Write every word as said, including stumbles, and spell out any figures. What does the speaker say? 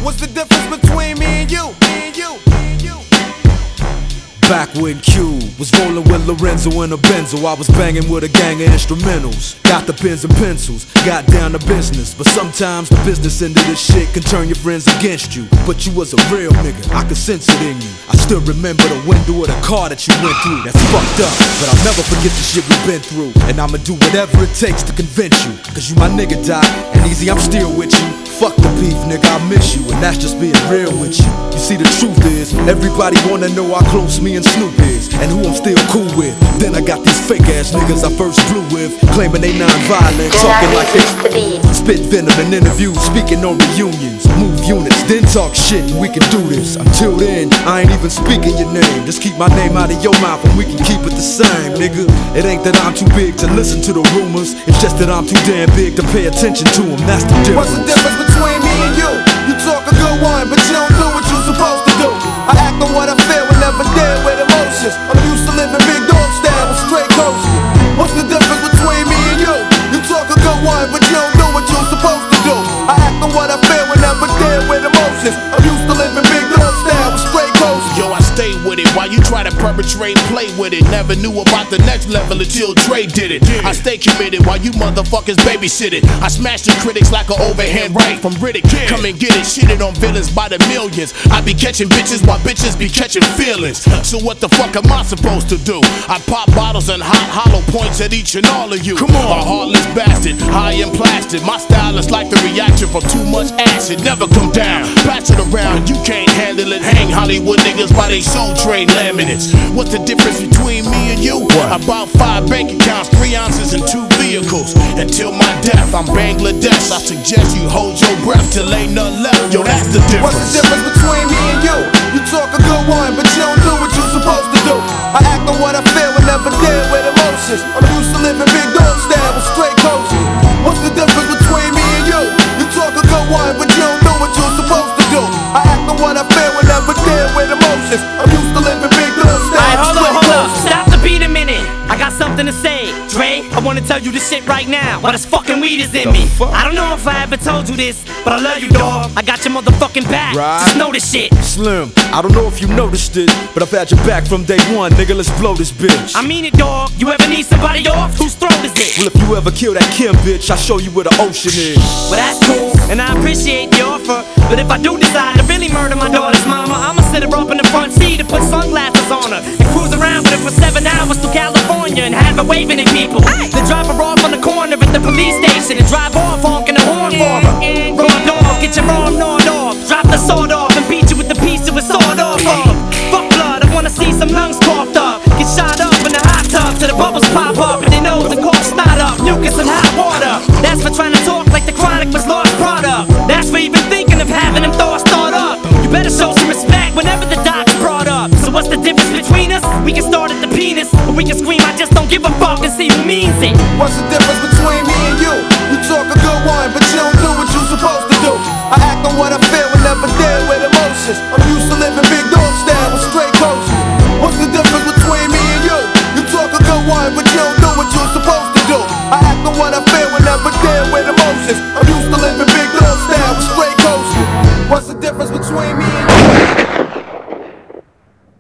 What's the difference between me and you? Me and you. Me and you. Back when Q was rolling with Lorenzo in a Benzo, I was banging with a gang of instrumentals. Got the pens and pencils, got down to business. But sometimes the business end of this shit can turn your friends against you. But you was a real nigga, I could sense it in you. I still remember the window of the car that you went through. That's fucked up, but I'll never forget the shit we've been through. And I'ma do whatever it takes to convince you. Cause you my nigga, Doc, and easy, I'm still with you. Fuck the beef, nigga, I miss you, and that's just being real with you. You see, the truth is, everybody wanna know how close me and Snoop is, and who I'm still cool with. Then I got these fake ass niggas I first flew with, claiming they non-violent, talking like they spit venom in interviews, speaking on reunions, move units, then talk shit, and we can do this. Until then, I ain't even speaking your name. Just keep my name out of your mouth, and we can keep it the same, nigga. It ain't that I'm too big to listen to the rumors, it's just that I'm too damn big to pay attention to them. That's the difference. What's the difference between me and you? You talk a good one, but you don't do what you supposed to do. I act on what I feel and never deal with emotions. I'm used to living big dog style with straight coaches. What's the difference between me and you? You talk a good one, but you don't do what you supposed to do. I act on what I feel and never deal with emotions. I'm used to living big dog style with straight coaches. Yo, I stay with it while you try to perpetrate, play with it. Never knew about the next level until Dre did it. I stay committed while you motherfuckers babysit it. I smash the critics like an overhand right from Riddick. Come and get it, shitted on villains by the millions. I be catching bitches while bitches be catching feelings. So what the fuck am I supposed to do? I pop bottles and hot hollow points at each and all of you. Come on, a heartless bastard, high and plastic. My style is like the reaction from too much acid. Never come down, pass it around, you can't handle it. Hang Hollywood niggas by they soul train laminates. What's the difference between me and you? What? About five bank accounts, three ounces and two vehicles. Until my death, I'm Bangladesh. I suggest you hold your breath till ain't none left. Yo, that's the difference. What's the difference between me and you? You talk a good one, but you don't do what you supposed to do. I act on what I feel and never deal with emotions. I'm used to living big dog style with straight coaches. What's the difference between me and you? You talk a good one, but you don't do what you supposed to do. I act on what I feel and never deal with emotions. I'm used to living big dog style. Alright, hold up, hold up. Stop the beat a minute. I got something to say. Dre, I wanna tell you this shit right now. Why this fucking weed is in me. I don't know if I ever told you this, but I love you, dog. I got your motherfucking back. Right. Just know this shit. Slim, I don't know if you noticed it, but I've had your back from day one, nigga. Let's blow this bitch. I mean it, dog. You ever need somebody off? Whose throat is it? Well, if you ever kill that Kim bitch, I'll show you where the ocean is. Well, that's cool, and I appreciate the offer. But if I do decide to really murder my daughter's mama, I'ma sit her up in the front seat and put sunglasses on her and cruise around with her for seven hours to California and have her waving at people. Then drop her off on the corner at the police station and drive off honking the horn for her. Raw dog, get your arm gnawed off. Drop the sword off and beat you with the piece of a sword off of. Fuck blood, I wanna see some lungs coughed up. Get shot up in the hot tub till the bubbles pop up and they nose and cough snot up. Mucus and hot water. That's for trying to talk like the Chronic was lost product. That's for even thinking of having them thoughts thought up. You better show some respect whenever the doc's brought up. So what's the difference between us? We can start at the penis, or we can scream I just don't give a fuck and see who means it. What's the difference between me and you? You talk a good one, but you don't do what you supposed to do. I act on what I feel and never deal with emotions. I'm used to living big dog style with straight coaches. What's the difference between me and you? You talk a good one, but you don't do what you're supposed to do. I act on what I feel and never deal with emotions. I'm used to living big dog style with straight coaches. What's the difference between me and you?